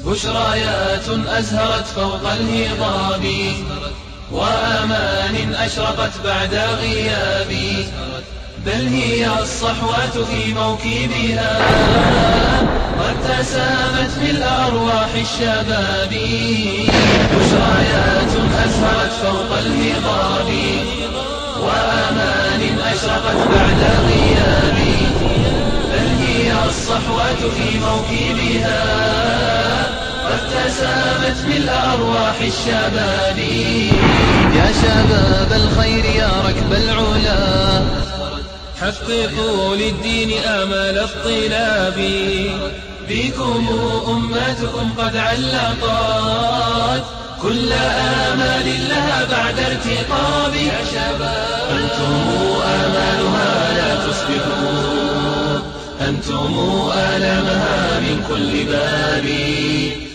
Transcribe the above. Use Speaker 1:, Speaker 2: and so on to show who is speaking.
Speaker 1: بشرايات أزهرت فوق الهضاب، وآمان أشرقت بعد غياب، بل هي الصحوات في موكبها قد تسامت ملء أرواح الشباب. بشرايات أزهرت فوق الهضاب، وآمان أشرقت بعد غياب، بل هي الصحوات في موكبها قد تسامت ملء أرواح الشباب. يا شباب الخير يا ركب العلا، حققوا للدين آمال الطلاب، بكم أمتكم قد علقت كل آمال لها بعد ارتقاب. يا شباب أنتم آمالها لا تصبحوا، أنتم آلامها من كل باب.